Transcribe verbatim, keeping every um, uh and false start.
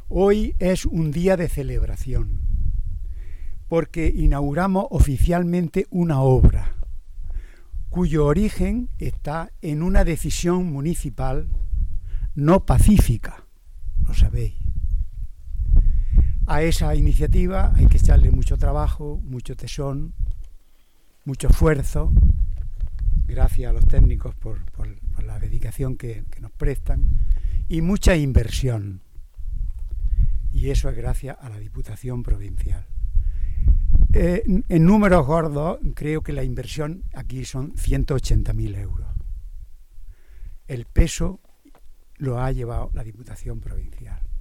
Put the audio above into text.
Hoy es un día de celebración, porque inauguramos oficialmente una obra cuyo origen está en una decisión municipal no pacífica, lo sabéis. A esa iniciativa hay que echarle mucho trabajo, mucho tesón, mucho esfuerzo, gracias a los técnicos por, por, por la dedicación que, que nos prestan, y mucha inversión. Y eso es gracias a la Diputación Provincial. Eh, en números gordos, creo que la inversión aquí son ciento ochenta mil euros. El peso lo ha llevado la Diputación Provincial.